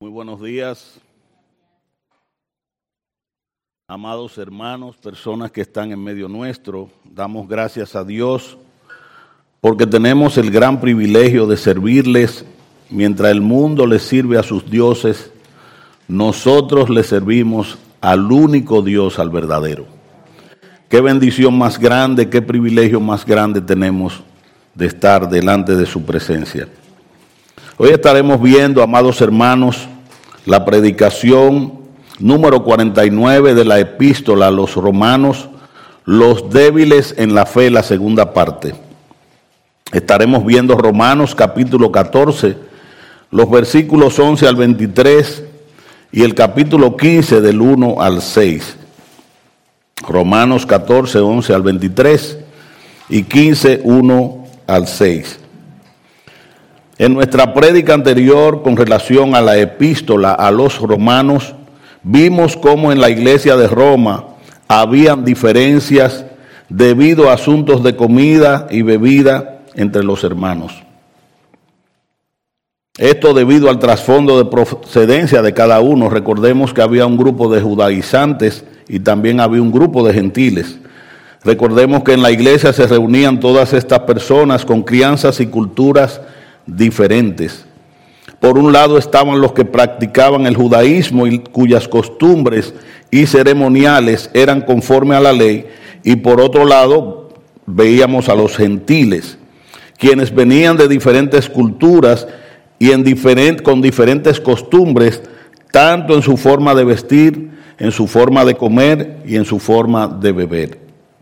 Muy buenos días, amados hermanos, personas que están en medio nuestro. Damos gracias a Dios porque tenemos el gran privilegio de servirles. Mientras el mundo les sirve a sus dioses, nosotros les servimos al único Dios, al verdadero. Qué bendición más grande, qué privilegio más grande tenemos de estar delante de su presencia. Hoy estaremos viendo, amados hermanos, la predicación número 49 de la epístola a los romanos, los débiles en la fe, la segunda parte. Estaremos viendo Romanos capítulo 14, los versículos 11 al 23 y el capítulo 15 del 1 al 6. Romanos 14, 11 al 23 y 15, 1 al 6. En nuestra prédica anterior con relación a la epístola a los romanos, vimos cómo en la iglesia de Roma habían diferencias debido a asuntos de comida y bebida entre los hermanos. Esto debido al trasfondo de procedencia de cada uno. Recordemos que había un grupo de judaizantes y también había un grupo de gentiles. Recordemos que en la iglesia se reunían todas estas personas con crianzas y culturas diferentes. Por un lado estaban los que practicaban el judaísmo y cuyas costumbres y ceremoniales eran conforme a la ley, y por otro lado veíamos a los gentiles, quienes venían de diferentes culturas y con diferentes costumbres, tanto en su forma de vestir, en su forma de comer y en su forma de beber.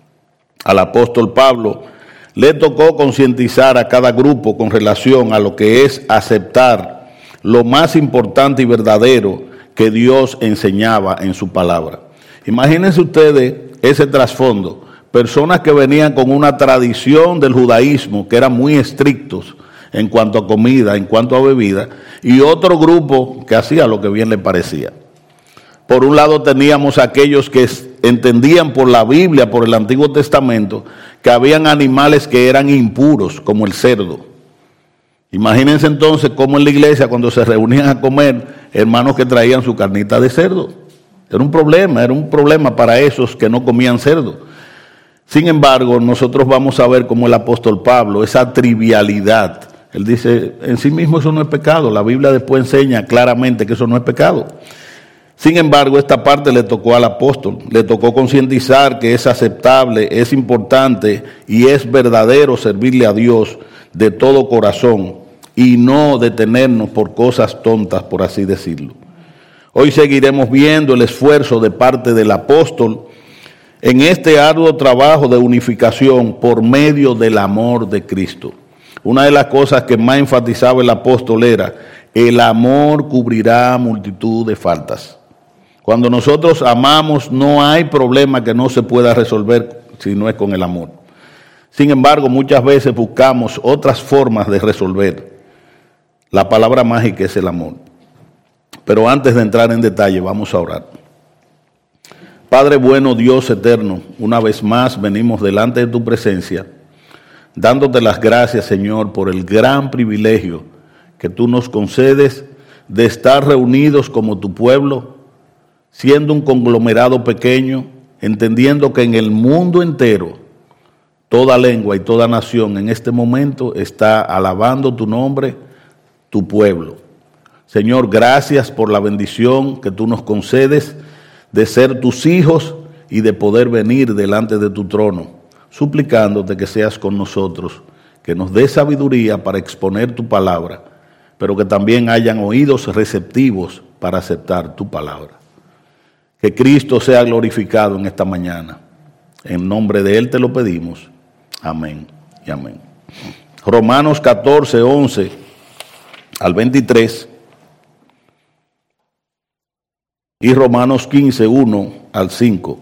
Al apóstol Pablo le tocó concientizar a cada grupo con relación a lo que es aceptar lo más importante y verdadero que Dios enseñaba en su palabra. Imagínense ustedes ese trasfondo, personas que venían con una tradición del judaísmo que eran muy estrictos en cuanto a comida, en cuanto a bebida, y otro grupo que hacía lo que bien le parecía. Por un lado teníamos aquellos que entendían por la Biblia, por el Antiguo Testamento, que habían animales que eran impuros, como el cerdo. Imagínense entonces cómo en la iglesia, cuando se reunían a comer, hermanos que traían su carnita de cerdo. Era un problema para esos que no comían cerdo. Sin embargo, nosotros vamos a ver cómo el apóstol Pablo, esa trivialidad, él dice, en sí mismo eso no es pecado. La Biblia después enseña claramente que eso no es pecado. Sin embargo, esta parte le tocó al apóstol, le tocó concientizar que es aceptable, es importante y es verdadero servirle a Dios de todo corazón y no detenernos por cosas tontas, por así decirlo. Hoy seguiremos viendo el esfuerzo de parte del apóstol en este arduo trabajo de unificación por medio del amor de Cristo. Una de las cosas que más enfatizaba el apóstol era: el amor cubrirá multitud de faltas. Cuando nosotros amamos, no hay problema que no se pueda resolver si no es con el amor. Sin embargo, muchas veces buscamos otras formas de resolver. La palabra mágica es el amor. Pero antes de entrar en detalle, vamos a orar. Padre bueno, Dios eterno, una vez más venimos delante de tu presencia, dándote las gracias, Señor, por el gran privilegio que tú nos concedes de estar reunidos como tu pueblo, siendo un conglomerado pequeño, entendiendo que en el mundo entero, toda lengua y toda nación en este momento está alabando tu nombre, tu pueblo. Señor, gracias por la bendición que tú nos concedes de ser tus hijos y de poder venir delante de tu trono, suplicándote que seas con nosotros, que nos des sabiduría para exponer tu palabra, pero que también hayan oídos receptivos para aceptar tu palabra. Que Cristo sea glorificado en esta mañana. En nombre de Él te lo pedimos. Amén y amén. Romanos 14, 11 al 23 y Romanos 15, 1 al 5.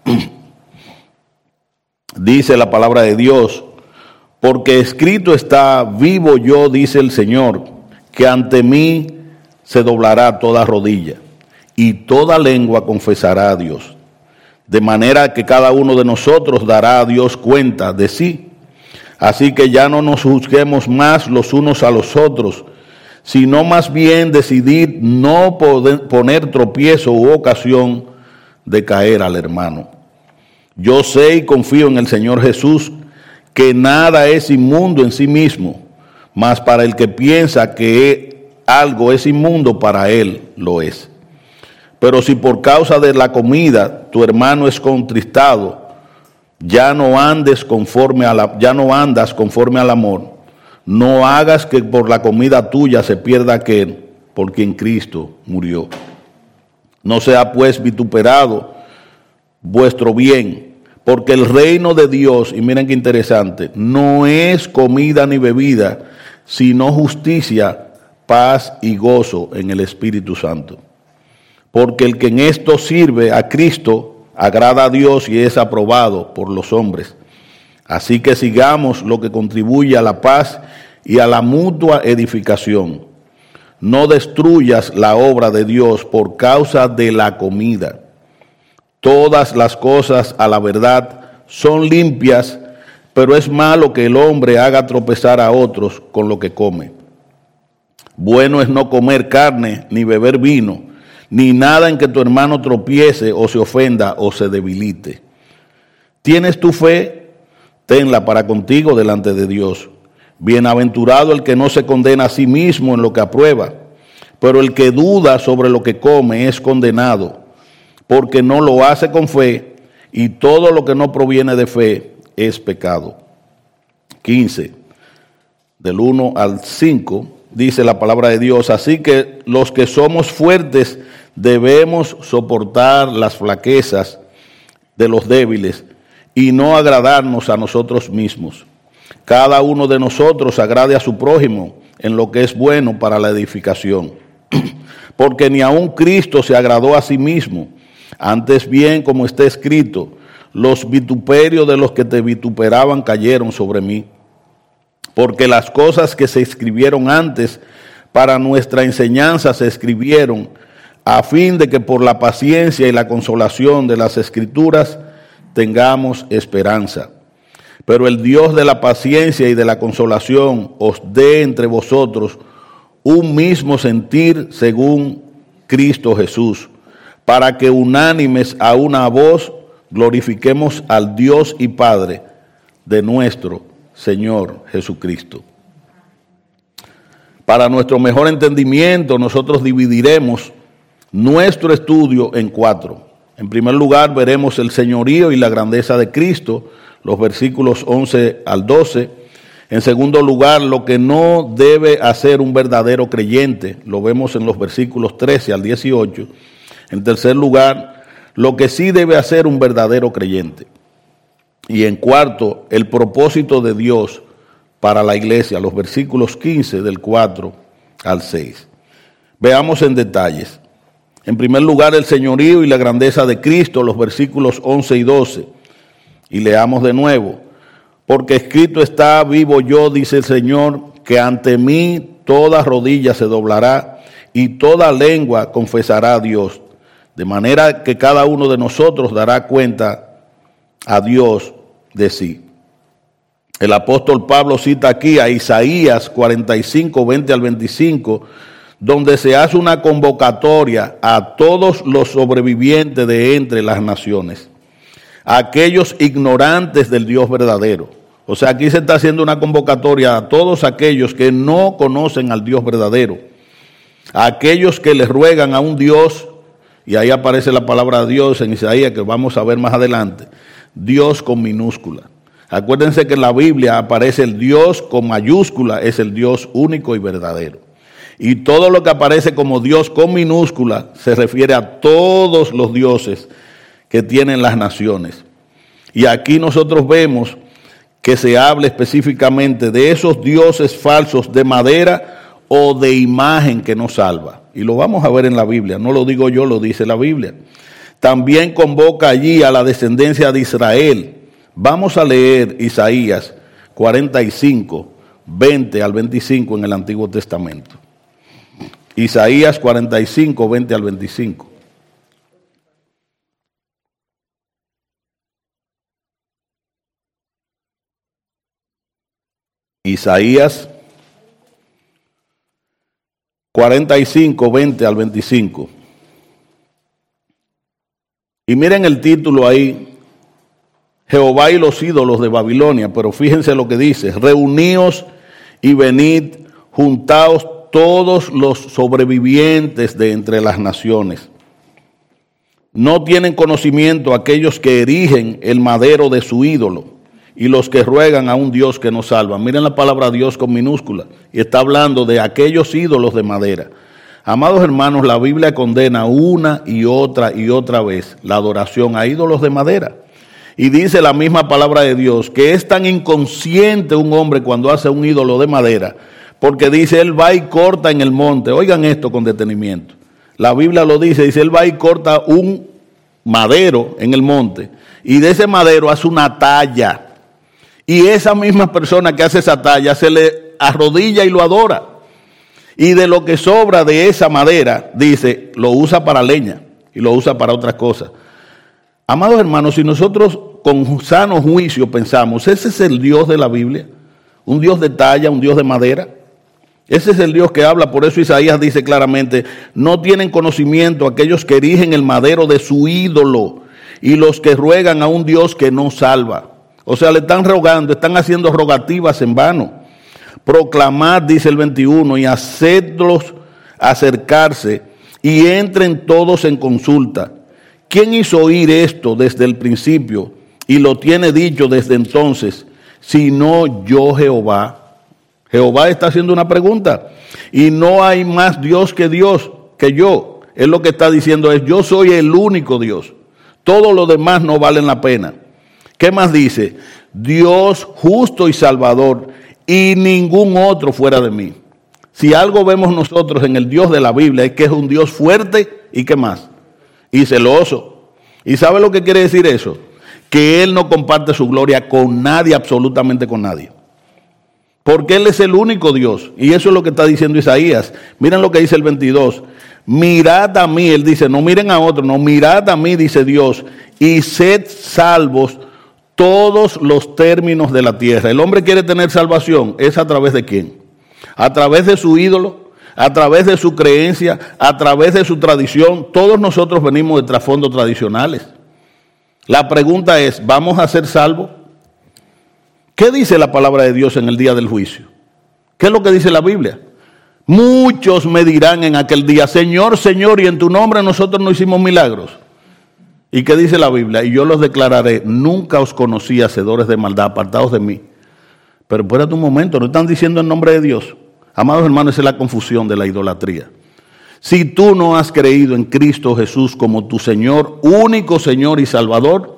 Dice la palabra de Dios: porque escrito está, vivo yo, dice el Señor, que ante mí se doblará toda rodilla y toda lengua confesará a Dios. De manera que cada uno de nosotros dará a Dios cuenta de sí. Así que ya no nos juzguemos más los unos a los otros, sino más bien decidir no poner tropiezo u ocasión de caer al hermano. Yo sé y confío en el Señor Jesús que nada es inmundo en sí mismo, mas para el que piensa que algo es inmundo, para él lo es. Pero si por causa de la comida tu hermano es contristado, ya no andas conforme al amor. No hagas que por la comida tuya se pierda aquel por quien Cristo murió. No sea pues vituperado vuestro bien, porque el reino de Dios, y miren qué interesante, no es comida ni bebida, sino justicia, paz y gozo en el Espíritu Santo. Porque el que en esto sirve a Cristo agrada a Dios y es aprobado por los hombres. Así que sigamos lo que contribuye a la paz y a la mutua edificación. No destruyas la obra de Dios por causa de la comida. Todas las cosas a la verdad son limpias, pero es malo que el hombre haga tropezar a otros con lo que come. Bueno es no comer carne, ni beber vino, ni nada en que tu hermano tropiece o se ofenda o se debilite. ¿Tienes tu fe? Tenla para contigo delante de Dios. Bienaventurado el que no se condena a sí mismo en lo que aprueba, pero el que duda sobre lo que come es condenado, porque no lo hace con fe, y todo lo que no proviene de fe es pecado. 15, del 1 al 5, dice la palabra de Dios: así que los que somos fuertes debemos soportar las flaquezas de los débiles y no agradarnos a nosotros mismos. Cada uno de nosotros agrade a su prójimo en lo que es bueno para la edificación. Porque ni aun Cristo se agradó a sí mismo. Antes bien, como está escrito, los vituperios de los que te vituperaban cayeron sobre mí. Porque las cosas que se escribieron antes para nuestra enseñanza se escribieron a fin de que por la paciencia y la consolación de las Escrituras tengamos esperanza. Pero el Dios de la paciencia y de la consolación os dé entre vosotros un mismo sentir según Cristo Jesús, para que unánimes a una voz glorifiquemos al Dios y Padre de nuestro Señor Jesucristo. Para nuestro mejor entendimiento, nosotros dividiremos nuestro estudio en 4. En primer lugar, veremos el señorío y la grandeza de Cristo, los versículos 11 al 12. En segundo lugar, lo que no debe hacer un verdadero creyente, lo vemos en los versículos 13 al 18. En tercer lugar, lo que sí debe hacer un verdadero creyente. Y en cuarto, el propósito de Dios para la iglesia, los versículos 15 del 4 al 6. Veamos en detalles. En primer lugar, el señorío y la grandeza de Cristo, los versículos 11 y 12. Y leamos de nuevo. Porque escrito está: vivo yo, dice el Señor, que ante mí toda rodilla se doblará y toda lengua confesará a Dios. De manera que cada uno de nosotros dará cuenta a Dios de sí. El apóstol Pablo cita aquí a Isaías 45, 20 al 25, donde se hace una convocatoria a todos los sobrevivientes de entre las naciones, a aquellos ignorantes del Dios verdadero. O sea, aquí se está haciendo una convocatoria a todos aquellos que no conocen al Dios verdadero, a aquellos que les ruegan a un Dios, y ahí aparece la palabra Dios en Isaías, que vamos a ver más adelante, Dios con minúscula. Acuérdense que en la Biblia aparece el Dios con mayúscula, es el Dios único y verdadero. Y todo lo que aparece como Dios con minúscula se refiere a todos los dioses que tienen las naciones. Y aquí nosotros vemos que se habla específicamente de esos dioses falsos de madera o de imagen que no salva. Y lo vamos a ver en la Biblia, no lo digo yo, lo dice la Biblia. También convoca allí a la descendencia de Israel. Vamos a leer Isaías 45, 20 al 25 en el Antiguo Testamento. Isaías 45, 20 al 25. Isaías 45, 20 al 25. Y miren el título ahí, Jehová y los ídolos de Babilonia, pero fíjense lo que dice, reuníos y venid, juntaos todos los sobrevivientes de entre las naciones. No tienen conocimiento aquellos que erigen el madero de su ídolo y los que ruegan a un Dios que no salva. Miren la palabra Dios con minúscula y está hablando de aquellos ídolos de madera. Amados hermanos, la Biblia condena una y otra vez la adoración a ídolos de madera. Y dice la misma palabra de Dios que es tan inconsciente un hombre cuando hace un ídolo de madera, porque dice, él va y corta en el monte. Oigan esto con detenimiento. La Biblia lo dice, él va y corta un madero en el monte y de ese madero hace una talla. Y esa misma persona que hace esa talla se le arrodilla y lo adora. Y de lo que sobra de esa madera, dice, lo usa para leña y lo usa para otras cosas. Amados hermanos, si nosotros con sano juicio pensamos, ¿ese es el Dios de la Biblia? ¿Un Dios de talla, un Dios de madera? Ese es el Dios que habla, por eso Isaías dice claramente, no tienen conocimiento aquellos que erigen el madero de su ídolo y los que ruegan a un Dios que no salva. O sea, le están rogando, están haciendo rogativas en vano. Proclamad, dice el 21, y hacedlos acercarse y entren todos en consulta. ¿Quién hizo oír esto desde el principio y lo tiene dicho desde entonces, sino yo Jehová? Jehová está haciendo una pregunta. Y no hay más Dios que yo. Él lo que está diciendo es, yo soy el único Dios. Todo lo demás no valen la pena. ¿Qué más dice? Dios justo y salvador, y ningún otro fuera de mí. Si algo vemos nosotros en el Dios de la Biblia es que es un Dios fuerte y ¿qué más? Y celoso. ¿Y sabe lo que quiere decir eso? Que Él no comparte su gloria con nadie, absolutamente con nadie. Porque Él es el único Dios. Y eso es lo que está diciendo Isaías. Miren lo que dice el 22. Mirad a mí, Él dice, no miren a otro, no, mirad a mí, dice Dios, y sed salvos todos los términos de la tierra. El hombre quiere tener salvación, ¿es a través de quién? A través de su ídolo, a través de su creencia, a través de su tradición. Todos nosotros venimos de trasfondos tradicionales. La pregunta es, ¿vamos a ser salvos? ¿Qué dice la palabra de Dios en el día del juicio? ¿Qué es lo que dice la Biblia? Muchos me dirán en aquel día, Señor, Señor, y en tu nombre nosotros no hicimos milagros. ¿Y qué dice la Biblia? Y yo los declararé, nunca os conocí, hacedores de maldad, apartados de mí. Pero espérate un momento, no están diciendo en nombre de Dios. Amados hermanos, esa es la confusión de la idolatría. Si tú no has creído en Cristo Jesús como tu Señor, único Señor y Salvador,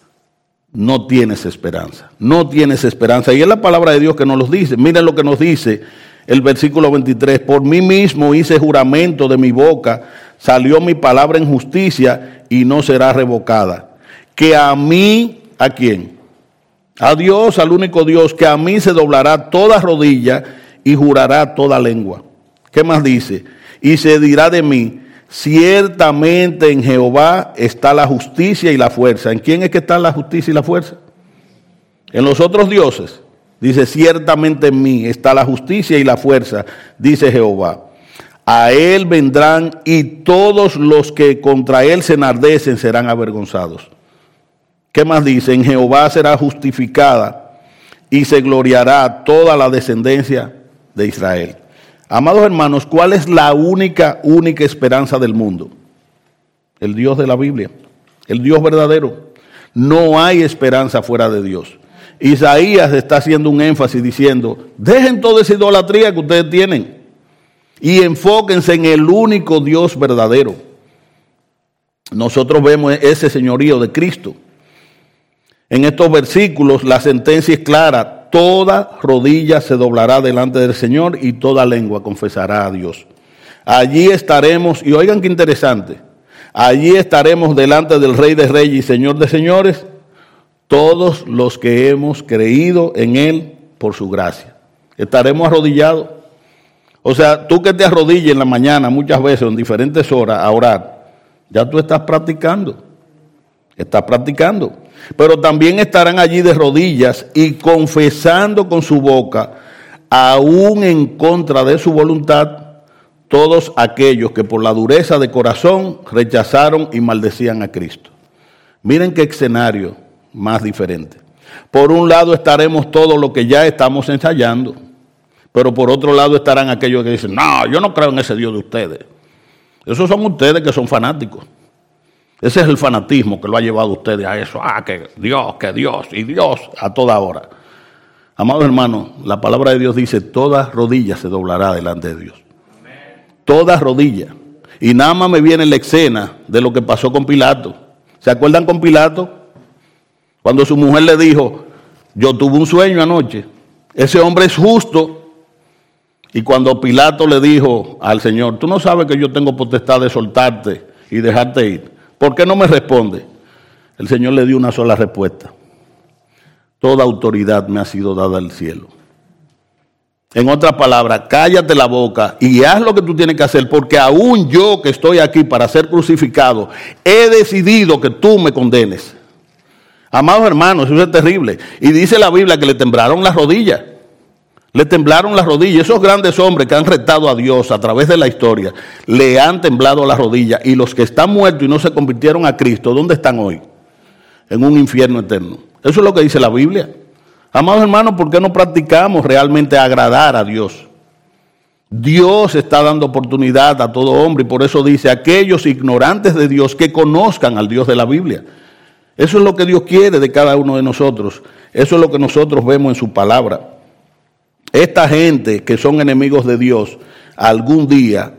no tienes esperanza. No tienes esperanza. Y es la palabra de Dios que nos lo dice. Miren lo que nos dice el versículo 23. Por mí mismo hice juramento de mi boca, salió mi palabra en justicia y no será revocada. Que a mí, ¿a quién? A Dios, al único Dios, que a mí se doblará toda rodilla y jurará toda lengua. ¿Qué más dice? Y se dirá de mí, ciertamente en Jehová está la justicia y la fuerza. ¿En quién es que está la justicia y la fuerza? En los otros dioses. Dice, ciertamente en mí está la justicia y la fuerza, dice Jehová. A él vendrán y todos los que contra él se enardecen serán avergonzados. ¿Qué más dice? En Jehová será justificada y se gloriará toda la descendencia de Israel. Amados hermanos, ¿cuál es la única esperanza del mundo? El Dios de la Biblia, el Dios verdadero. No hay esperanza fuera de Dios. Isaías está haciendo un énfasis diciendo, dejen toda esa idolatría que ustedes tienen y enfóquense en el único Dios verdadero. Nosotros vemos ese señorío de Cristo. En estos versículos la sentencia es clara, toda rodilla se doblará delante del Señor y toda lengua confesará a Dios. Allí estaremos, y oigan qué interesante, allí estaremos delante del Rey de Reyes y Señor de Señores, todos los que hemos creído en Él por su gracia. Estaremos arrodillados. O sea, tú que te arrodilles en la mañana muchas veces en diferentes horas a orar, ya tú estás practicando. Estás practicando. Pero también estarán allí de rodillas y confesando con su boca, aún en contra de su voluntad, todos aquellos que por la dureza de corazón rechazaron y maldecían a Cristo. Miren qué escenario más diferente. Por un lado estaremos todos los que ya estamos ensayando, pero por otro lado estarán aquellos que dicen, no, yo no creo en ese Dios de ustedes. Esos son ustedes que son fanáticos. Ese es el fanatismo que lo ha llevado a ustedes a eso. Que Dios y Dios a toda hora. Amados hermanos, la palabra de Dios dice, toda rodilla se doblará delante de Dios. Toda rodilla. Y nada más me viene la escena de lo que pasó con Pilato. ¿Se acuerdan con Pilato? Cuando su mujer le dijo, yo tuve un sueño anoche. Ese hombre es justo. Y cuando Pilato le dijo al Señor, tú no sabes que yo tengo potestad de soltarte y dejarte ir. ¿Por qué no me responde? El Señor le dio una sola respuesta. Toda autoridad me ha sido dada del cielo. En otras palabras, cállate la boca y haz lo que tú tienes que hacer, porque aún yo que estoy aquí para ser crucificado, he decidido que tú me condenes. Amados hermanos, eso es terrible. Y dice la Biblia que le temblaron las rodillas. Le temblaron las rodillas. Esos grandes hombres que han retado a Dios a través de la historia, le han temblado las rodillas. Y los que están muertos y no se convirtieron a Cristo, ¿dónde están hoy? En un infierno eterno. Eso es lo que dice la Biblia. Amados hermanos, ¿por qué no practicamos realmente agradar a Dios? Dios está dando oportunidad a todo hombre y por eso dice, aquellos ignorantes de Dios que conozcan al Dios de la Biblia. Eso es lo que Dios quiere de cada uno de nosotros. Eso es lo que nosotros vemos en su palabra. Esta gente que son enemigos de Dios, algún día,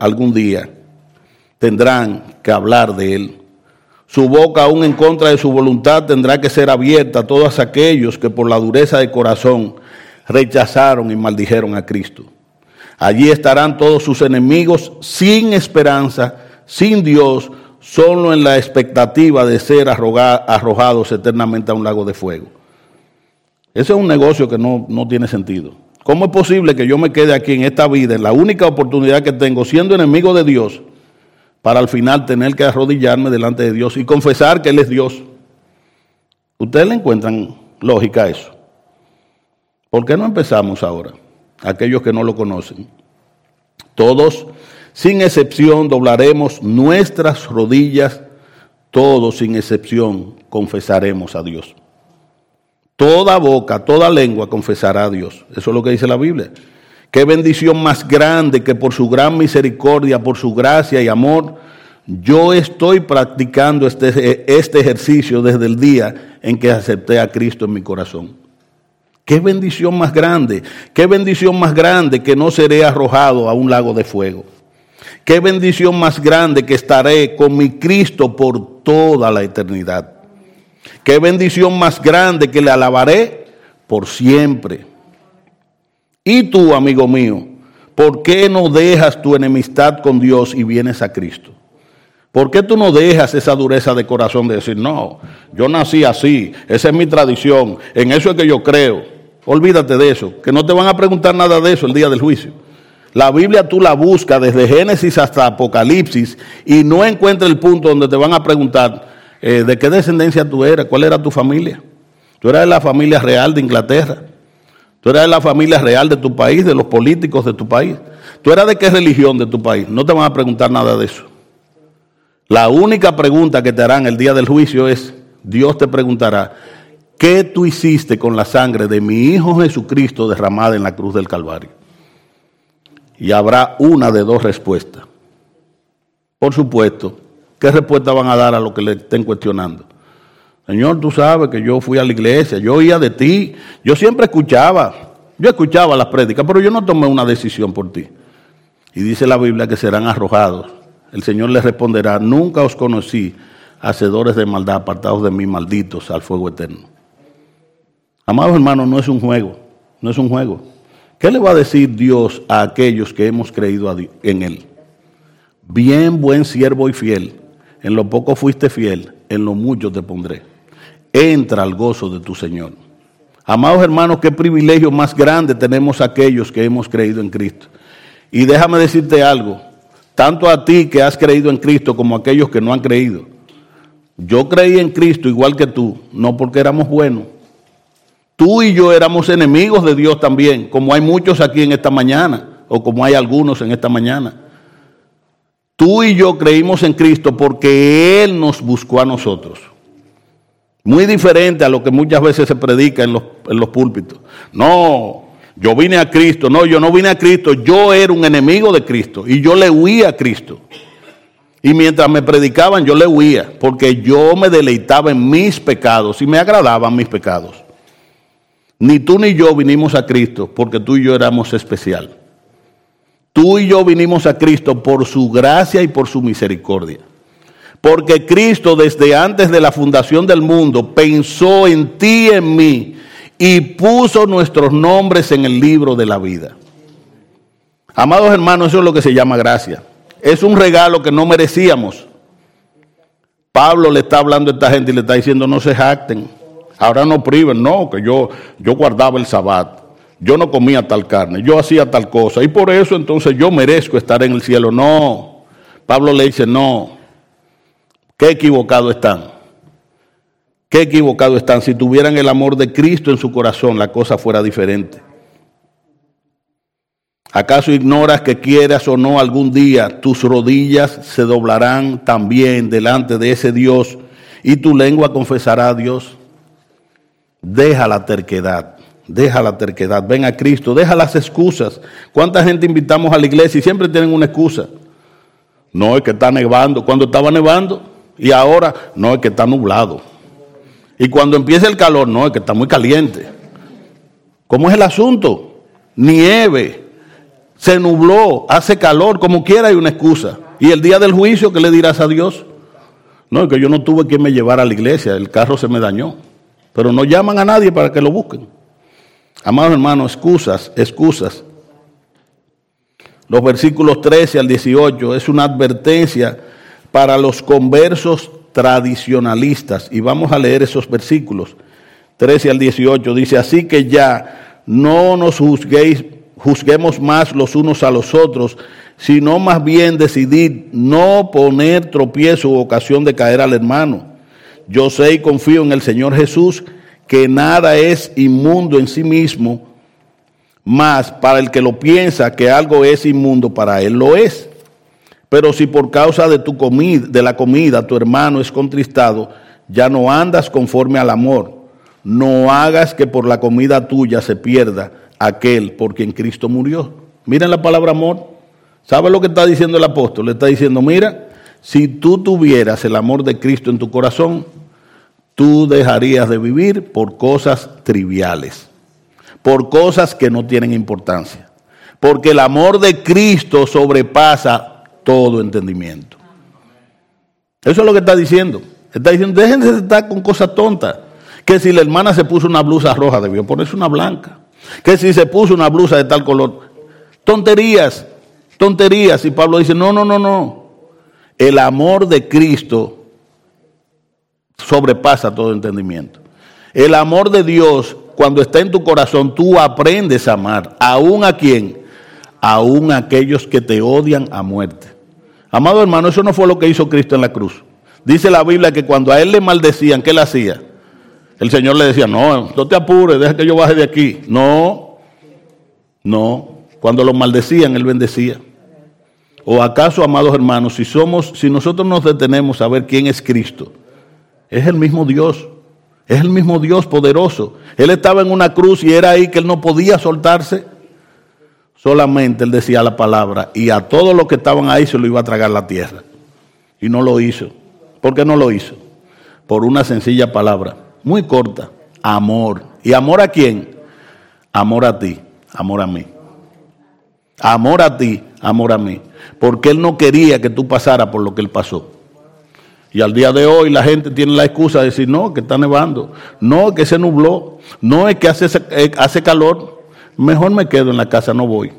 tendrán que hablar de Él. Su boca, aún en contra de su voluntad, tendrá que ser abierta a todos aquellos que por la dureza de corazón rechazaron y maldijeron a Cristo. Allí estarán todos sus enemigos sin esperanza, sin Dios, solo en la expectativa de ser arrojados eternamente a un lago de fuego. Ese es un negocio que no tiene sentido. ¿Cómo es posible que yo me quede aquí en esta vida, en la única oportunidad que tengo, siendo enemigo de Dios, para al final tener que arrodillarme delante de Dios y confesar que Él es Dios? ¿Ustedes le encuentran lógica a eso? ¿Por qué no empezamos ahora? Aquellos que no lo conocen. Todos, sin excepción, doblaremos nuestras rodillas, todos sin excepción confesaremos a Dios. Toda boca, toda lengua confesará a Dios. Eso es lo que dice la Biblia. Qué bendición más grande que por su gran misericordia, por su gracia y amor, yo estoy practicando este ejercicio desde el día en que acepté a Cristo en mi corazón. Qué bendición más grande que no seré arrojado a un lago de fuego. Qué bendición más grande que estaré con mi Cristo por toda la eternidad. Qué bendición más grande que le alabaré por siempre. Y tú, amigo mío, ¿por qué no dejas tu enemistad con Dios y vienes a Cristo? ¿Por qué tú no dejas esa dureza de corazón de decir, no, yo nací así, esa es mi tradición, en eso es que yo creo? Olvídate de eso, que no te van a preguntar nada de eso el día del juicio. La Biblia tú la buscas desde Génesis hasta Apocalipsis y no encuentras el punto donde te van a preguntar de qué descendencia tú eras, cuál era tu familia. Tú eras de la familia real de Inglaterra. Tú eras de la familia real de tu país, de los políticos de tu país. Tú eras de qué religión de tu país. No te van a preguntar nada de eso. La única pregunta que te harán el día del juicio es, Dios te preguntará, ¿qué tú hiciste con la sangre de mi Hijo Jesucristo derramada en la cruz del Calvario? Y habrá una de dos respuestas. Por supuesto, ¿qué respuesta van a dar a lo que le estén cuestionando? Señor, tú sabes que yo fui a la iglesia, yo oía de ti, yo siempre escuchaba las prédicas, pero yo no tomé una decisión por ti. Y dice la Biblia que serán arrojados. El Señor les responderá, nunca os conocí, hacedores de maldad, apartados de mí, malditos, al fuego eterno. Amados hermanos, no es un juego. ¿Qué le va a decir Dios a aquellos que hemos creído en Él? Bien, buen siervo y fiel, en lo poco fuiste fiel, en lo mucho te pondré. Entra al gozo de tu Señor. Amados hermanos, qué privilegio más grande tenemos aquellos que hemos creído en Cristo. Y déjame decirte algo, tanto a ti que has creído en Cristo como a aquellos que no han creído. Yo creí en Cristo igual que tú, no porque éramos buenos. Tú y yo éramos enemigos de Dios también, como hay muchos aquí en esta mañana, o como hay algunos en esta mañana. Tú y yo creímos en Cristo porque Él nos buscó a nosotros. Muy diferente a lo que muchas veces se predica en los púlpitos. No, yo vine a Cristo. No, yo no vine a Cristo. Yo era un enemigo de Cristo y yo le huía a Cristo. Y mientras me predicaban yo le huía porque yo me deleitaba en mis pecados y me agradaban mis pecados. Ni tú ni yo vinimos a Cristo porque tú y yo éramos especial. Tú y yo vinimos a Cristo por su gracia y por su misericordia. Porque Cristo desde antes de la fundación del mundo pensó en ti y en mí y puso nuestros nombres en el libro de la vida. Amados hermanos, eso es lo que se llama gracia. Es un regalo que no merecíamos. Pablo le está hablando a esta gente y le está diciendo: no se jacten, ahora no priven, no, que yo guardaba el sabbat. Yo no comía tal carne, yo hacía tal cosa, y por eso entonces yo merezco estar en el cielo. No, Pablo le dice: no, qué equivocado están. Qué equivocado están. Si tuvieran el amor de Cristo en su corazón, la cosa fuera diferente. ¿Acaso ignoras que quieras o no algún día tus rodillas se doblarán también delante de ese Dios y tu lengua confesará a Dios? Deja la terquedad. Deja la terquedad, ven a Cristo, deja las excusas. ¿Cuánta gente invitamos a la iglesia y siempre tienen una excusa? No, es que está nevando. Cuando estaba nevando, y ahora no, es que está nublado. Y cuando empieza el calor, no, es que está muy caliente. ¿Cómo es el asunto? Nieve, se nubló, hace calor, como quiera hay una excusa. Y el día del juicio, ¿qué le dirás a Dios? No, es que yo no tuve quien me llevara a la iglesia, el carro se me dañó. Pero no llaman a nadie para que lo busquen. Amados hermanos, excusas. Los versículos 13 al 18 es una advertencia para los conversos tradicionalistas. Y vamos a leer esos versículos. 13 al 18 dice: así que ya no nos juzguemos más los unos a los otros, sino más bien decidid no poner tropiezo u ocasión de caer al hermano. Yo sé y confío en el Señor Jesús que nada es inmundo en sí mismo, mas para el que lo piensa que algo es inmundo, para él lo es. Pero si por causa de la comida tu hermano es contristado, ya no andas conforme al amor. No hagas que por la comida tuya se pierda aquel por quien Cristo murió. Miren la palabra amor. ¿Sabe lo que está diciendo el apóstol? Le está diciendo: mira, si tú tuvieras el amor de Cristo en tu corazón, tú dejarías de vivir por cosas triviales, por cosas que no tienen importancia. Porque el amor de Cristo sobrepasa todo entendimiento. Eso es lo que está diciendo. Está diciendo: déjense de estar con cosas tontas. Que si la hermana se puso una blusa roja, debió ponerse una blanca. Que si se puso una blusa de tal color. Tonterías. Y Pablo dice: no. El amor de Cristo sobrepasa todo entendimiento. El amor de Dios, cuando está en tu corazón, tú aprendes a amar. ¿Aún a quién? Aún a aquellos que te odian a muerte. Amado hermano, eso no fue lo que hizo Cristo en la cruz. Dice la Biblia que cuando a él le maldecían, ¿qué le hacía? El Señor le decía: no te apures, deja que yo baje de aquí. No. Cuando lo maldecían, él bendecía. ¿O acaso, amados hermanos, si nosotros nos detenemos a ver quién es Cristo? Es el mismo Dios. Es el mismo Dios poderoso. Él estaba en una cruz y era ahí que él no podía soltarse. Solamente él decía la palabra y a todos los que estaban ahí se lo iba a tragar la tierra. Y no lo hizo. ¿Por qué no lo hizo? Por una sencilla palabra, muy corta: amor. ¿Y amor a quién? Amor a ti, amor a mí. Amor a ti, amor a mí. Porque él no quería que tú pasaras por lo que él pasó. Y al día de hoy la gente tiene la excusa de decir: no, que está nevando, no, que se nubló, no, es que hace calor, mejor me quedo en la casa, no voy.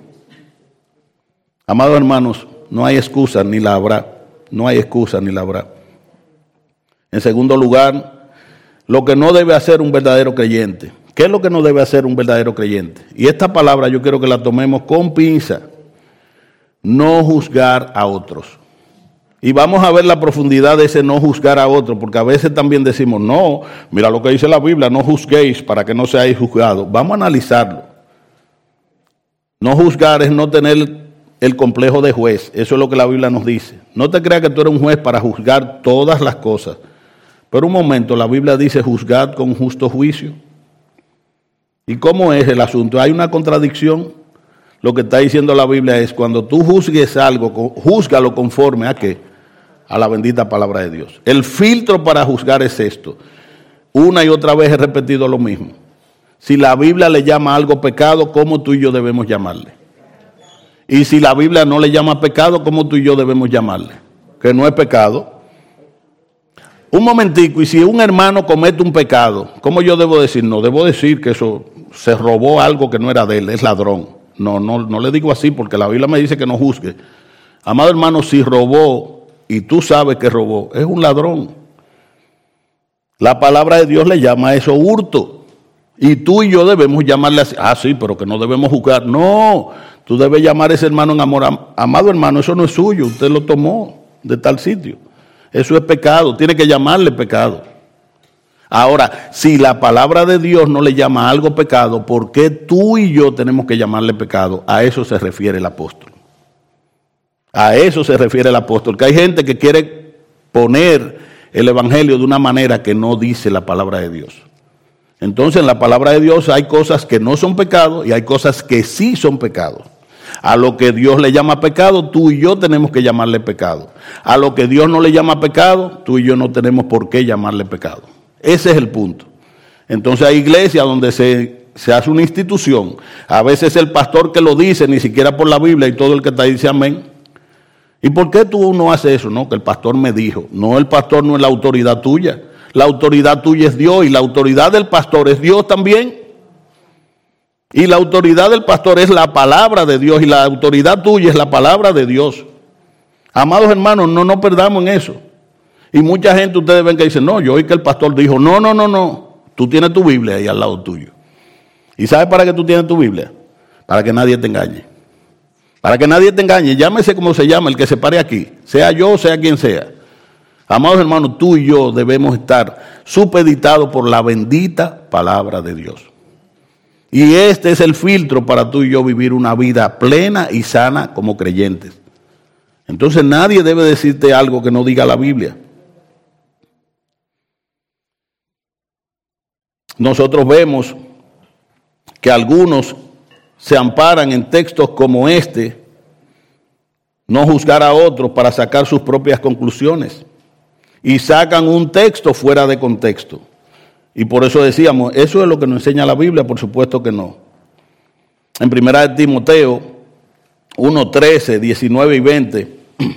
Amados hermanos, no hay excusa ni la habrá. No hay excusa ni la habrá. En segundo lugar, lo que no debe hacer un verdadero creyente. ¿Qué es lo que no debe hacer un verdadero creyente? Y esta palabra yo quiero que la tomemos con pinza. No juzgar a otros. Y vamos a ver la profundidad de ese no juzgar a otros, porque a veces también decimos: no, mira lo que dice la Biblia, no juzguéis para que no seáis juzgados. Vamos a analizarlo. No juzgar es no tener el complejo de juez. Eso es lo que la Biblia nos dice. No te creas que tú eres un juez para juzgar todas las cosas. Pero un momento, la Biblia dice juzgad con justo juicio. ¿Y cómo es el asunto? Hay una contradicción. Lo que está diciendo la Biblia es cuando tú juzgues algo, júzgalo conforme a ¿qué? A la bendita palabra de Dios. El filtro para juzgar es esto. Una y otra vez he repetido lo mismo. Si la Biblia le llama a algo pecado, ¿cómo tú y yo debemos llamarle? Y si la Biblia no le llama pecado, ¿cómo tú y yo debemos llamarle? Que no es pecado. Un momentico, y si un hermano comete un pecado, ¿cómo yo debo decir? No debo decir que eso se robó algo que no era de él, es ladrón. No le digo así porque la Biblia me dice que no juzgue. Amado hermano, si robó y tú sabes que robó, es un ladrón. La palabra de Dios le llama a eso hurto. Y tú y yo debemos llamarle así. Ah, sí, pero que no debemos juzgar. No, tú debes llamar a ese hermano en amor. Amado hermano, eso no es suyo, usted lo tomó de tal sitio. Eso es pecado, tiene que llamarle pecado. Ahora, si la palabra de Dios no le llama algo pecado, ¿por qué tú y yo tenemos que llamarle pecado? A eso se refiere el apóstol. A eso se refiere el apóstol. Que hay gente que quiere poner el evangelio de una manera que no dice la palabra de Dios. Entonces, en la palabra de Dios hay cosas que no son pecado y hay cosas que sí son pecado. A lo que Dios le llama pecado, tú y yo tenemos que llamarle pecado. A lo que Dios no le llama pecado, tú y yo no tenemos por qué llamarle pecado. Ese es el punto. Entonces hay iglesias donde se hace una institución. A veces el pastor que lo dice, ni siquiera por la Biblia, y todo el que está ahí dice amén. ¿Y por qué tú no haces eso? No, que el pastor me dijo. No, el pastor no es la autoridad tuya. La autoridad tuya es Dios y la autoridad del pastor es Dios también. Y la autoridad del pastor es la palabra de Dios y la autoridad tuya es la palabra de Dios. Amados hermanos, no nos perdamos en eso. Y mucha gente ustedes ven que dicen, no, yo oí que el pastor dijo, no. Tú tienes tu Biblia ahí al lado tuyo. ¿Y sabes para qué tú tienes tu Biblia? Para que nadie te engañe. Para que nadie te engañe, llámese como se llama el que se pare aquí, sea yo, sea quien sea. Amados hermanos, tú y yo debemos estar supeditados por la bendita palabra de Dios. Y este es el filtro para tú y yo vivir una vida plena y sana como creyentes. Entonces nadie debe decirte algo que no diga la Biblia. Nosotros vemos que algunos se amparan en textos como este, no juzgar a otros para sacar sus propias conclusiones. Y sacan un texto fuera de contexto. Y por eso decíamos, ¿eso es lo que nos enseña la Biblia? Por supuesto que no. En 1 Timoteo 1:13, 19 y 20,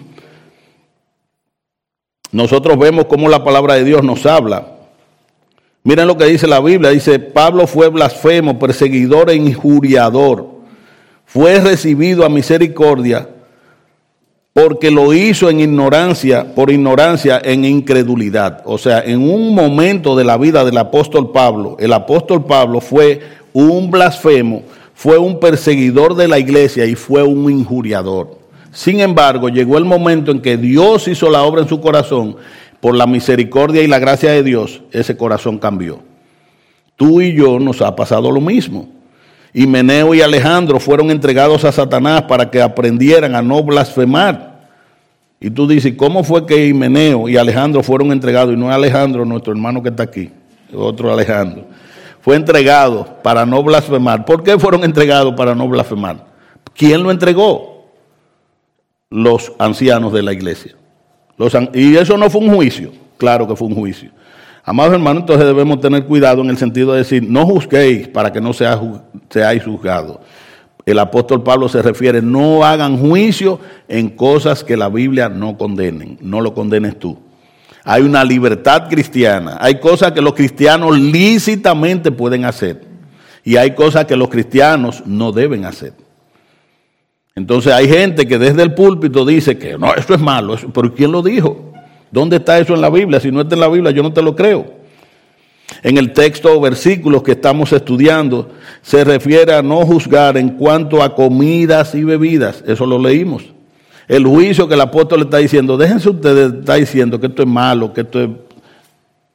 nosotros vemos cómo la palabra de Dios nos habla. Miren lo que dice la Biblia. Dice, Pablo fue blasfemo, perseguidor e injuriador. Fue recibido a misericordia porque lo hizo en ignorancia, por ignorancia, en incredulidad. O sea, en un momento de la vida del apóstol Pablo, el apóstol Pablo fue un blasfemo, fue un perseguidor de la iglesia y fue un injuriador. Sin embargo, llegó el momento en que Dios hizo la obra en su corazón. Por la misericordia y la gracia de Dios, ese corazón cambió. Tú y yo nos ha pasado lo mismo. Himeneo y Alejandro fueron entregados a Satanás para que aprendieran a no blasfemar. Y tú dices, ¿cómo fue que Himeneo y Alejandro fueron entregados? Y no es Alejandro, nuestro hermano que está aquí, otro Alejandro. Fue entregado para no blasfemar. ¿Por qué fueron entregados para no blasfemar? ¿Quién lo entregó? Los ancianos de la iglesia. Y eso no fue un juicio. Claro que fue un juicio. Amados hermanos, entonces debemos tener cuidado en el sentido de decir, no juzguéis para que no seáis juzgados. El apóstol Pablo se refiere, no hagan juicio en cosas que la Biblia no condenen. No lo condenes tú. Hay una libertad cristiana. Hay cosas que los cristianos lícitamente pueden hacer. Y hay cosas que los cristianos no deben hacer. Entonces hay gente que desde el púlpito dice que no, eso es malo. ¿Pero quién lo dijo? ¿Dónde está eso en la Biblia? Si no está en la Biblia, yo no te lo creo. En el texto o versículos que estamos estudiando, se refiere a no juzgar en cuanto a comidas y bebidas. Eso lo leímos. El juicio que el apóstol le está diciendo, déjense ustedes, está diciendo que esto es malo, que esto es...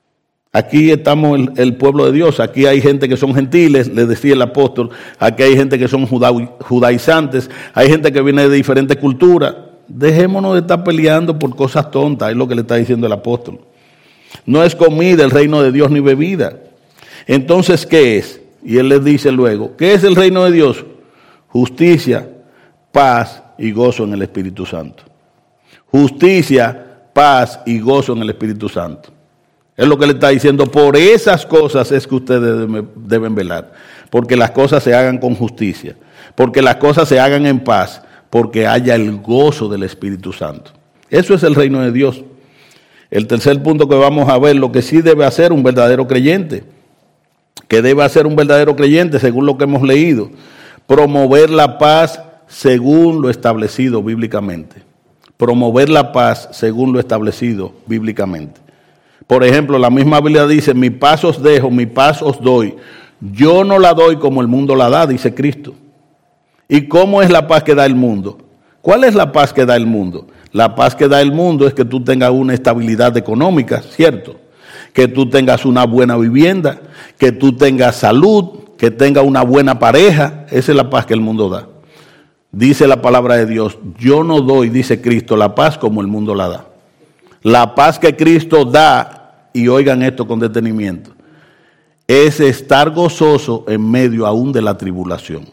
Aquí estamos el pueblo de Dios, aquí hay gente que son gentiles, le decía el apóstol, aquí hay gente que son judaizantes, hay gente que viene de diferentes culturas. Dejémonos de estar peleando por cosas tontas, es lo que le está diciendo el apóstol. No es comida el reino de Dios ni bebida. Entonces, ¿qué es? Y él les dice luego, ¿qué es el reino de Dios? Justicia, paz y gozo en el Espíritu Santo. Justicia, paz y gozo en el Espíritu Santo. Es lo que le está diciendo, por esas cosas es que ustedes deben velar. Porque las cosas se hagan con justicia, porque las cosas se hagan en paz, porque haya el gozo del Espíritu Santo. Eso es el reino de Dios. El tercer punto que vamos a ver, lo que sí debe hacer un verdadero creyente. ¿Qué debe hacer un verdadero creyente según lo que hemos leído? Promover la paz según lo establecido bíblicamente. Promover la paz según lo establecido bíblicamente. Por ejemplo, la misma Biblia dice, mi paz os dejo, mi paz os doy. Yo no la doy como el mundo la da, dice Cristo. ¿Y cómo es la paz que da el mundo? ¿Cuál es la paz que da el mundo? La paz que da el mundo es que tú tengas una estabilidad económica, ¿cierto? Que tú tengas una buena vivienda, que tú tengas salud, que tengas una buena pareja. Esa es la paz que el mundo da. Dice la palabra de Dios, yo no doy, dice Cristo, la paz como el mundo la da. La paz que Cristo da, y oigan esto con detenimiento, es estar gozoso en medio aún de la tribulación.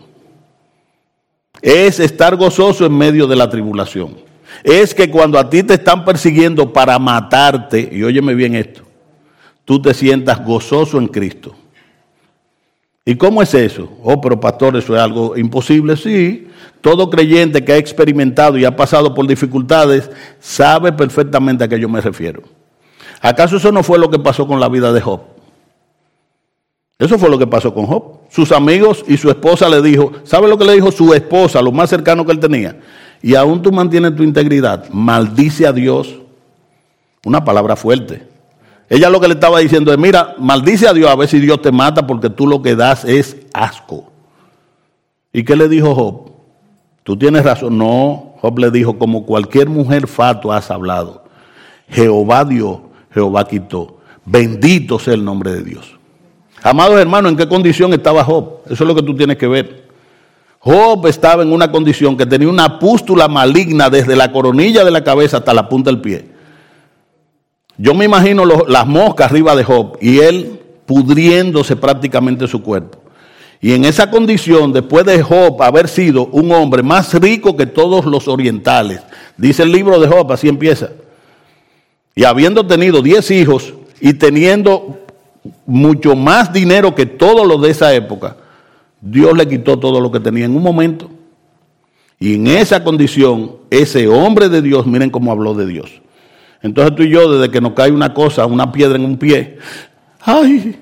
Es estar gozoso en medio de la tribulación. Es que cuando a ti te están persiguiendo para matarte, y óyeme bien esto, tú te sientas gozoso en Cristo. ¿Y cómo es eso? Oh, pero pastor, eso es algo imposible. Sí, todo creyente que ha experimentado y ha pasado por dificultades sabe perfectamente a qué yo me refiero. ¿Acaso eso no fue lo que pasó con la vida de Job? Eso fue lo que pasó con Job. Sus amigos y su esposa le dijo, ¿sabe lo que le dijo su esposa, lo más cercano que él tenía? Y aún tú mantienes tu integridad, maldice a Dios. Una palabra fuerte. Ella lo que le estaba diciendo es, mira, maldice a Dios a ver si Dios te mata porque tú lo que das es asco. ¿Y qué le dijo Job? Tú tienes razón. No, Job le dijo, como cualquier mujer fatua has hablado. Jehová dio, Jehová quitó. Bendito sea el nombre de Dios. Amados hermanos, ¿en qué condición estaba Job? Eso es lo que tú tienes que ver. Job estaba en una condición que tenía una pústula maligna desde la coronilla de la cabeza hasta la punta del pie. Yo me imagino las moscas arriba de Job y él pudriéndose prácticamente su cuerpo. Y en esa condición, después de Job haber sido un hombre más rico que todos los orientales, dice el libro de Job, así empieza. Y habiendo tenido 10 hijos y teniendo mucho más dinero que todos los de esa época, Dios le quitó todo lo que tenía en un momento. Y en esa condición, ese hombre de Dios, miren cómo habló de Dios. Entonces tú y yo, desde que nos cae una cosa, una piedra en un pie, ¡ay!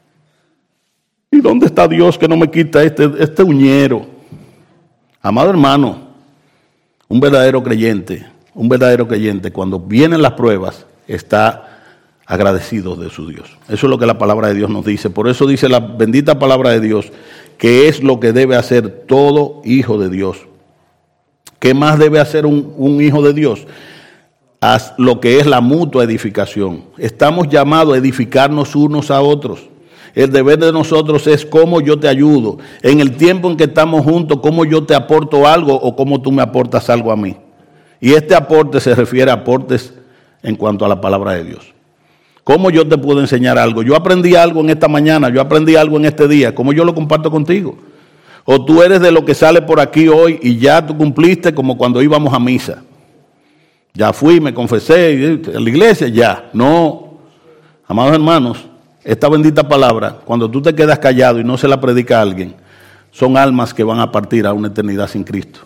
¿Y dónde está Dios que no me quita este uñero? Amado hermano, un verdadero creyente, cuando vienen las pruebas, está agradecido de su Dios. Eso es lo que la palabra de Dios nos dice. Por eso dice la bendita palabra de Dios, que es lo que debe hacer todo hijo de Dios. ¿Qué más debe hacer un hijo de Dios? Haz lo que es la mutua edificación. Estamos llamados a edificarnos unos a otros. El deber de nosotros es cómo yo te ayudo. En el tiempo en que estamos juntos, cómo yo te aporto algo o cómo tú me aportas algo a mí. Y este aporte se refiere a aportes en cuanto a la palabra de Dios. ¿Cómo yo te puedo enseñar algo? Yo aprendí algo en esta mañana, yo aprendí algo en este día. ¿Cómo yo lo comparto contigo? O tú eres de lo que sale por aquí hoy y ya tú cumpliste como cuando íbamos a misa. Ya fui, me confesé, a la iglesia, ya. No, amados hermanos, esta bendita palabra, cuando tú te quedas callado y no se la predica a alguien, son almas que van a partir a una eternidad sin Cristo.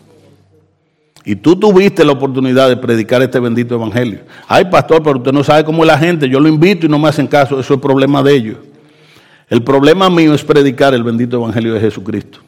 Y tú tuviste la oportunidad de predicar este bendito evangelio. Ay, pastor, pero usted no sabe cómo es la gente. Yo lo invito y no me hacen caso. Eso es problema de ellos. El problema mío es predicar el bendito evangelio de Jesucristo.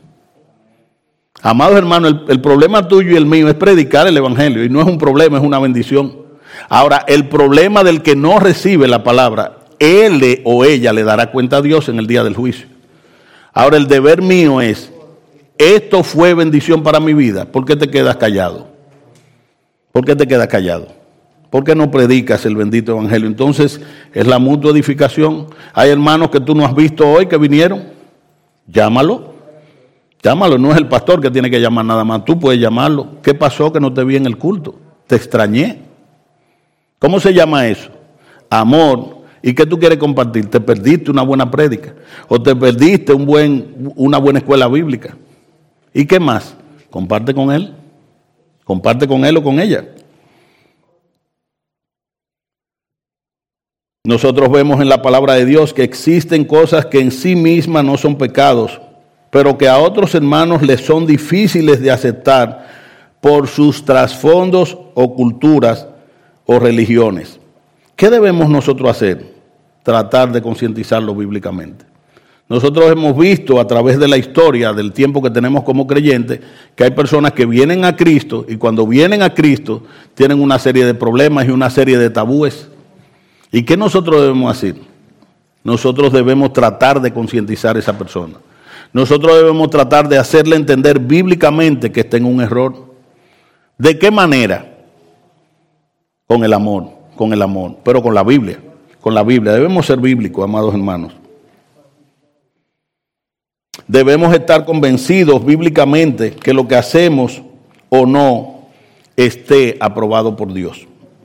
Amados hermanos, el problema tuyo y el mío es predicar el evangelio. Y no es un problema, es una bendición. Ahora, el problema del que no recibe la palabra, él o ella le dará cuenta a Dios en el día del juicio. Ahora, el deber mío es, esto fue bendición para mi vida. ¿Por qué te quedas callado? ¿Por qué te quedas callado? ¿Por qué no predicas el bendito evangelio? Entonces, es la mutua edificación. Hay hermanos que tú no has visto hoy que vinieron. Llámalo. Llámalo, no es el pastor que tiene que llamar nada más. Tú puedes llamarlo. ¿Qué pasó que no te vi en el culto? Te extrañé. ¿Cómo se llama eso? Amor. ¿Y qué tú quieres compartir? ¿Te perdiste una buena prédica? ¿O te perdiste una buena escuela bíblica? ¿Y qué más? Comparte con él. Comparte con él o con ella. Nosotros vemos en la palabra de Dios que existen cosas que en sí mismas no son pecados, pero que a otros hermanos les son difíciles de aceptar por sus trasfondos o culturas o religiones. ¿Qué debemos nosotros hacer? Tratar de concientizarlo bíblicamente. Nosotros hemos visto a través de la historia del tiempo que tenemos como creyentes que hay personas que vienen a Cristo y cuando vienen a Cristo tienen una serie de problemas y una serie de tabúes. ¿Y qué nosotros debemos hacer? Nosotros debemos tratar de concientizar a esa persona. Nosotros debemos tratar de hacerle entender bíblicamente que está en un error. ¿De qué manera? Con el amor, pero con la Biblia. Con la Biblia. Debemos ser bíblicos, amados hermanos. Debemos estar convencidos bíblicamente que lo que hacemos o no esté aprobado por Dios.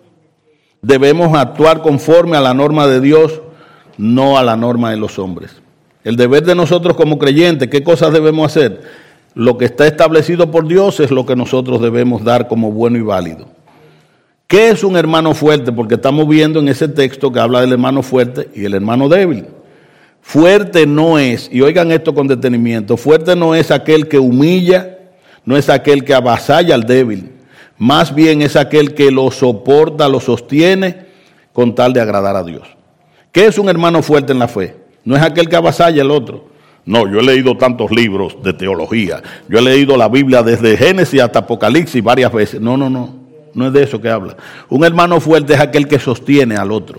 Debemos actuar conforme a la norma de Dios, no a la norma de los hombres. El deber de nosotros como creyentes, ¿qué cosas debemos hacer? Lo que está establecido por Dios es lo que nosotros debemos dar como bueno y válido. ¿Qué es un hermano fuerte? Porque estamos viendo en ese texto que habla del hermano fuerte y el hermano débil. Fuerte no es, y oigan esto con detenimiento, fuerte no es aquel que humilla, no es aquel que avasalla al débil. Más bien es aquel que lo soporta, lo sostiene con tal de agradar a Dios. ¿Qué es un hermano fuerte en la fe? No es aquel que avasalla al otro. No, yo he leído tantos libros de teología. Yo he leído la Biblia desde Génesis hasta Apocalipsis varias veces. No es de eso que habla. Un hermano fuerte es aquel que sostiene al otro.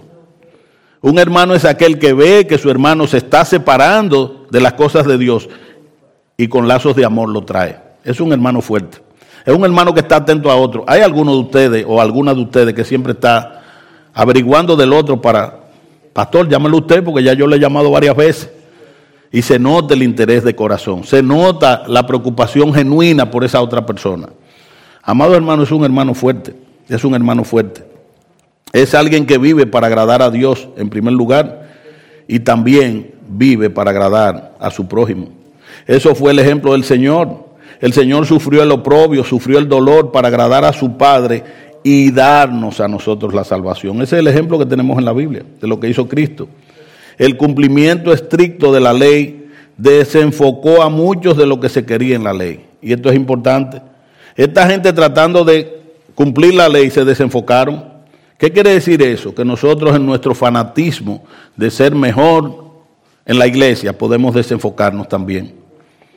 Un hermano es aquel que ve que su hermano se está separando de las cosas de Dios y con lazos de amor lo trae. Es un hermano fuerte. Es un hermano que está atento a otro. Hay algunos de ustedes o alguna de ustedes que siempre está averiguando del otro para, pastor, llámelo usted porque ya yo le he llamado varias veces. Y se nota el interés de corazón, se nota la preocupación genuina por esa otra persona. Amado hermano, es un hermano fuerte, es un hermano fuerte. Es alguien que vive para agradar a Dios en primer lugar y también vive para agradar a su prójimo. Eso fue el ejemplo del Señor. El Señor sufrió el oprobio, sufrió el dolor para agradar a su Padre y darnos a nosotros la salvación. Ese es el ejemplo que tenemos en la Biblia, de lo que hizo Cristo. El cumplimiento estricto de la ley desenfocó a muchos de lo que se quería en la ley. Y esto es importante. Esta gente tratando de cumplir la ley se desenfocaron. ¿Qué quiere decir eso? Que nosotros en nuestro fanatismo de ser mejor en la iglesia podemos desenfocarnos también.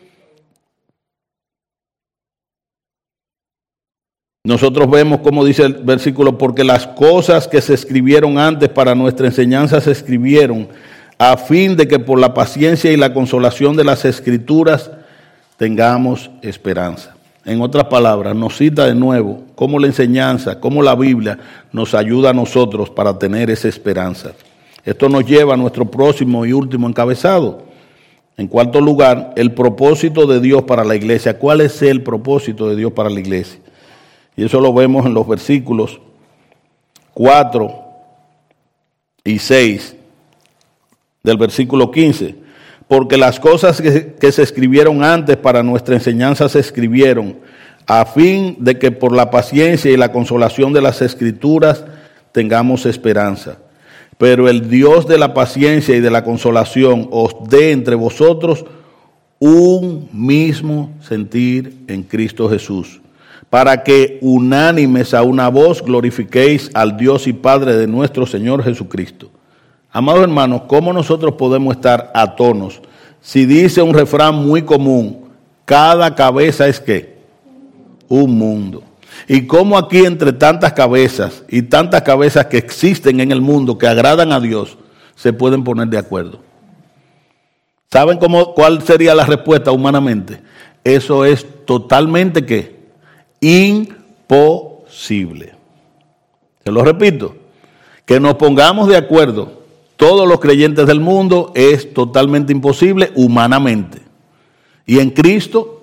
Nosotros vemos como dice el versículo, porque las cosas que se escribieron antes para nuestra enseñanza se escribieron a fin de que por la paciencia y la consolación de las Escrituras tengamos esperanza. En otras palabras, nos cita de nuevo cómo la enseñanza, cómo la Biblia nos ayuda a nosotros para tener esa esperanza. Esto nos lleva a nuestro próximo y último encabezado. En cuarto lugar, el propósito de Dios para la iglesia. ¿Cuál es el propósito de Dios para la iglesia? Y eso lo vemos en los versículos 4 y 6 del versículo 15. Porque las cosas que se escribieron antes para nuestra enseñanza se escribieron a fin de que por la paciencia y la consolación de las Escrituras tengamos esperanza. Pero el Dios de la paciencia y de la consolación os dé entre vosotros un mismo sentir en Cristo Jesús, para que unánimes a una voz glorifiquéis al Dios y Padre de nuestro Señor Jesucristo. Amados hermanos, ¿cómo nosotros podemos estar a tonos? Si dice un refrán muy común, cada cabeza es ¿qué? Un mundo. Y cómo aquí entre tantas cabezas y tantas cabezas que existen en el mundo que agradan a Dios, se pueden poner de acuerdo. ¿Saben cuál sería la respuesta humanamente? Eso es totalmente ¿qué? Imposible. Se lo repito, que nos pongamos de acuerdo todos los creyentes del mundo es totalmente imposible humanamente. Y en Cristo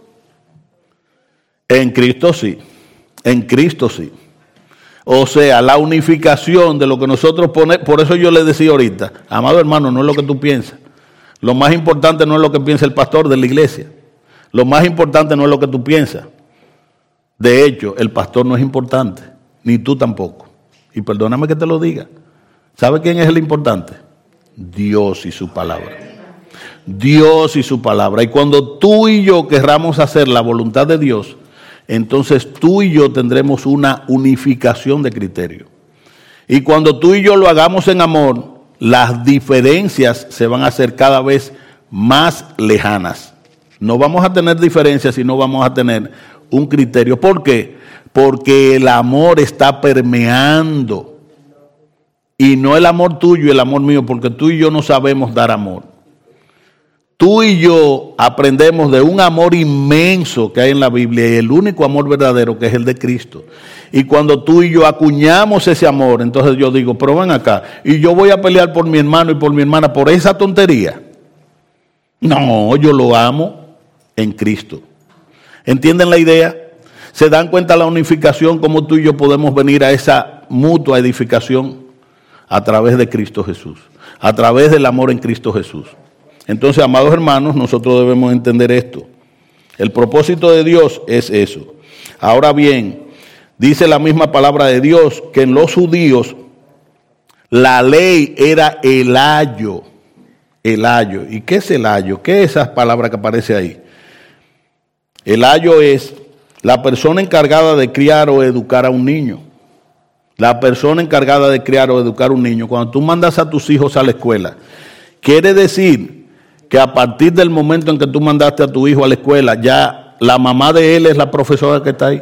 sí, en Cristo sí. O sea, la unificación de lo que nosotros ponemos, por eso yo le decía ahorita, amado hermano, no es lo que tú piensas. Lo más importante no es lo que piensa el pastor de la iglesia. Lo más importante no es lo que tú piensas. De hecho, el pastor no es importante, ni tú tampoco. Y perdóname que te lo diga. ¿Sabe quién es el importante? Dios y su palabra. Dios y su palabra. Y cuando tú y yo querramos hacer la voluntad de Dios, entonces tú y yo tendremos una unificación de criterio. Y cuando tú y yo lo hagamos en amor, las diferencias se van a hacer cada vez más lejanas. No vamos a tener diferencias, sino vamos a tener un criterio. ¿Por qué? Porque el amor está permeando. Y no el amor tuyo y el amor mío, porque tú y yo no sabemos dar amor. Tú y yo aprendemos de un amor inmenso que hay en la Biblia y el único amor verdadero que es el de Cristo. Y cuando tú y yo acuñamos ese amor, entonces yo digo, pero ven acá, y yo voy a pelear por mi hermano y por mi hermana por esa tontería. No, yo lo amo en Cristo. ¿Entienden la idea? ¿Se dan cuenta la unificación, cómo tú y yo podemos venir a esa mutua edificación? A través de Cristo Jesús, a través del amor en Cristo Jesús. Entonces, amados hermanos, nosotros debemos entender esto. El propósito de Dios es eso. Ahora bien, dice la misma palabra de Dios que en los judíos la ley era el ayo. El ayo. ¿Y qué es el ayo? ¿Qué es esa palabra que aparece ahí? El ayo es la persona encargada de criar o educar a un niño. La persona encargada de criar o educar a un niño. Cuando tú mandas a tus hijos a la escuela, quiere decir que a partir del momento en que tú mandaste a tu hijo a la escuela, ya la mamá de él es la profesora que está ahí.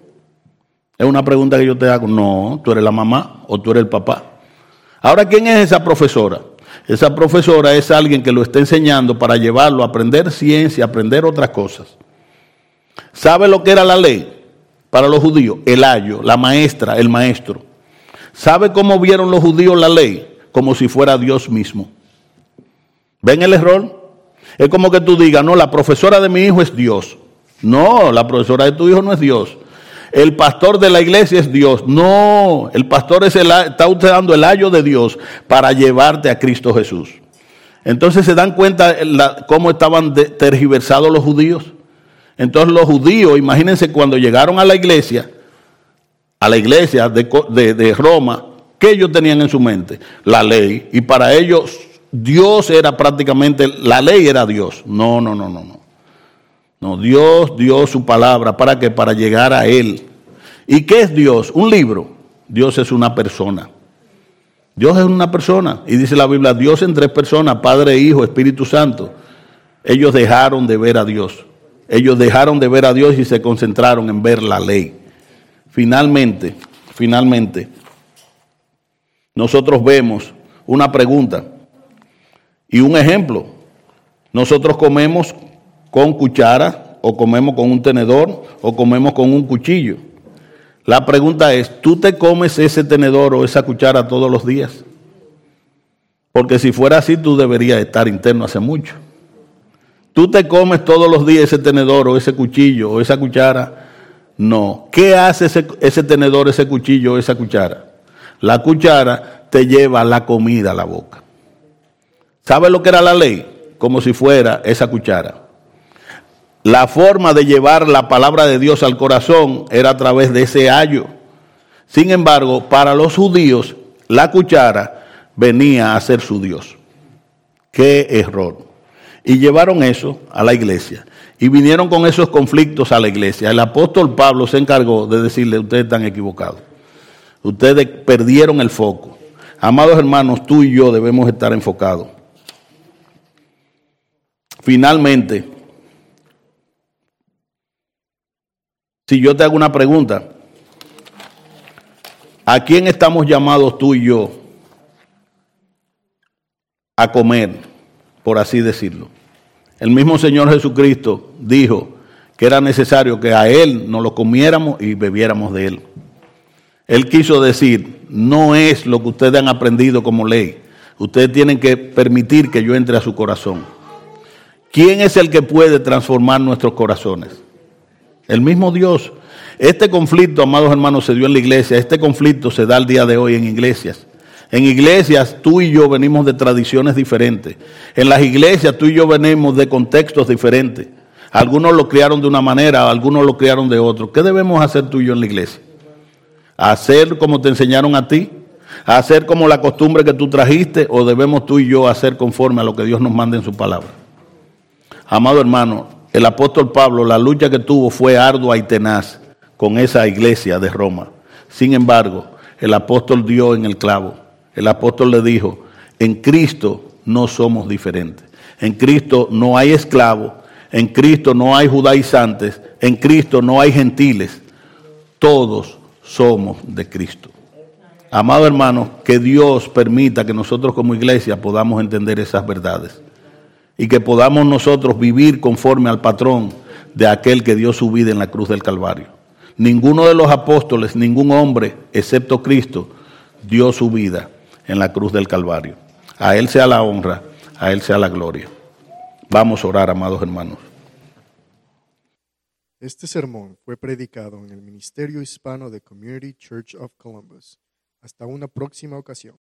Es una pregunta que yo te hago. No, tú eres la mamá o tú eres el papá. Ahora, ¿quién es esa profesora? Esa profesora es alguien que lo está enseñando para llevarlo a aprender ciencia, a aprender otras cosas. ¿Sabe lo que era la ley para los judíos? El ayo, la maestra, el maestro. ¿Sabe cómo vieron los judíos la ley? Como si fuera Dios mismo. ¿Ven el error? Es como que tú digas, no, la profesora de mi hijo es Dios. No, la profesora de tu hijo no es Dios. El pastor de la iglesia es Dios. No, el pastor está usando el ayo de Dios para llevarte a Cristo Jesús. Entonces, ¿se dan cuenta cómo estaban tergiversados los judíos? Entonces los judíos, imagínense cuando llegaron a la iglesia de Roma, ¿qué ellos tenían en su mente? La ley. Y para ellos Dios era prácticamente, la ley era Dios. No. No, Dios dio su palabra. ¿Para qué? Para llegar a Él. ¿Y qué es Dios? Un libro. Dios es una persona. Dios es una persona. Y dice la Biblia, Dios en tres personas, Padre, Hijo, Espíritu Santo. Ellos dejaron de ver a Dios. Ellos dejaron de ver a Dios y se concentraron en ver la ley. Finalmente, nosotros vemos una pregunta y un ejemplo. Nosotros comemos con cuchara, o comemos con un tenedor, o comemos con un cuchillo. La pregunta es, ¿tú te comes ese tenedor o esa cuchara todos los días? Porque si fuera así, tú deberías estar interno hace mucho. ¿Tú te comes todos los días ese tenedor o ese cuchillo o esa cuchara? No. ¿Qué hace ese tenedor, ese cuchillo o esa cuchara? La cuchara te lleva la comida a la boca. ¿Sabe lo que era la ley? Como si fuera esa cuchara. La forma de llevar la palabra de Dios al corazón era a través de ese ayo. Sin embargo, para los judíos, la cuchara venía a ser su Dios. ¡Qué error! Y llevaron eso a la iglesia. Y vinieron con esos conflictos a la iglesia. El apóstol Pablo se encargó de decirle, ustedes están equivocados. Ustedes perdieron el foco. Amados hermanos, tú y yo debemos estar enfocados. Finalmente, si yo te hago una pregunta, ¿a quién estamos llamados tú y yo a comer, por así decirlo? El mismo Señor Jesucristo dijo que era necesario que a Él nos lo comiéramos y bebiéramos de Él. Él quiso decir, no es lo que ustedes han aprendido como ley. Ustedes tienen que permitir que yo entre a su corazón. ¿Quién es el que puede transformar nuestros corazones? El mismo Dios. Este conflicto, amados hermanos, se dio en la iglesia. Este conflicto se da al día de hoy en iglesias. En iglesias tú y yo venimos de tradiciones diferentes. En las iglesias tú y yo venimos de contextos diferentes. Algunos lo criaron de una manera, algunos lo criaron de otro. ¿Qué debemos hacer tú y yo en la iglesia? ¿Hacer como te enseñaron a ti? ¿Hacer como la costumbre que tú trajiste? ¿O debemos tú y yo hacer conforme a lo que Dios nos manda en su palabra? Amado hermano, el apóstol Pablo, la lucha que tuvo fue ardua y tenaz con esa iglesia de Roma. Sin embargo, el apóstol dio en el clavo. El apóstol le dijo, en Cristo no somos diferentes. En Cristo no hay esclavos, en Cristo no hay judaizantes, en Cristo no hay gentiles. Todos somos de Cristo. Amado hermano, que Dios permita que nosotros como iglesia podamos entender esas verdades y que podamos nosotros vivir conforme al patrón de aquel que dio su vida en la cruz del Calvario. Ninguno de los apóstoles, ningún hombre, excepto Cristo, dio su vida en la cruz del Calvario. A Él sea la honra, a Él sea la gloria. Vamos a orar, amados hermanos. Este sermón fue predicado en el Ministerio Hispano de Community Church of Columbus. Hasta una próxima ocasión.